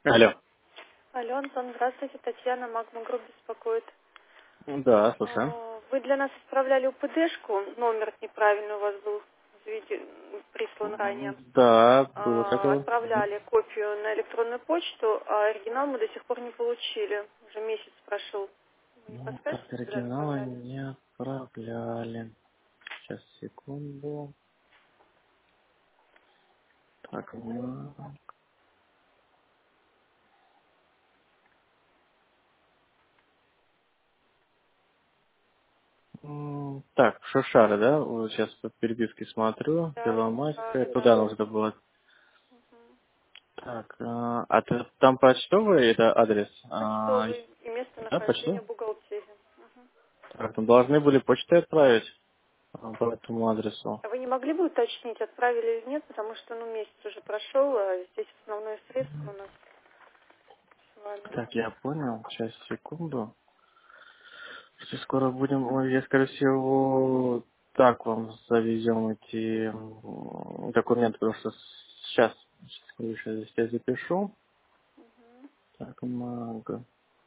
Алло. Алло, Антон, здравствуйте. Татьяна, Магма Групп беспокоит. Да, слушаем. Вы для нас отправляли УПДшку, номер неправильный у вас был прислан ранее. Да, было такое. Мгм. Отправляли копию на электронную почту, а оригинал мы до сих пор не получили. Уже месяц прошел. Вы не Ну, подскажете, так, когда оригинала отправляли? не отправляли. Сейчас, секунду. Так, так, Шушары, да? Вот сейчас по переписке смотрю. Да, Первомайская. Шушары, Туда да. нужно было. Так, там почтовый это адрес? Почтовый и Да, местонахождение почтовый? бухгалтерии. Так, ну, должны были почтой отправить по этому адресу. А вы не могли бы уточнить, отправили или нет, потому что месяц уже прошел, а здесь основное средство у нас с вами. Так, я понял. Сейчас, секунду. Если скоро будем, ой, я, скорее всего, так вам завезем эти документы, потому что сейчас, сейчас я запишу. Так, много.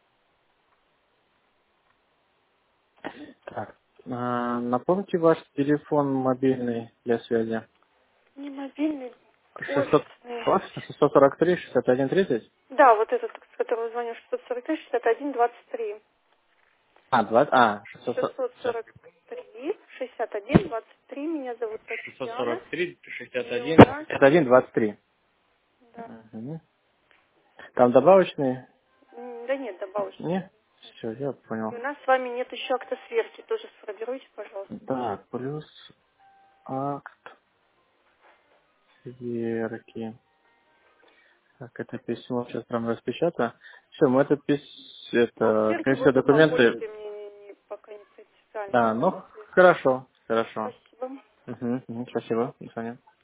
Так, напомните ваш телефон мобильный для связи. Не мобильный, 600, офисный. 643 61 30? Да, вот этот, с которого звоню, 643 61 23. 600, сейчас. 643 61 23. Меня зовут Татьяна. 643 И у 61 нас, 61 23. да, Мгм. Там добавочные? да нет, добавочных. Не? Все, я И понял. у нас с вами нет еще акта сверки. Тоже сформируйте, пожалуйста. Так, плюс акт сверки. Так, это письмо сейчас прям распечатаю. Все, мы Акт это, сверки скорее всего, будет по документы. почте. Мне пока не принципиально. Ну, Давайте. хорошо, хорошо. Спасибо. Спасибо, до свидания.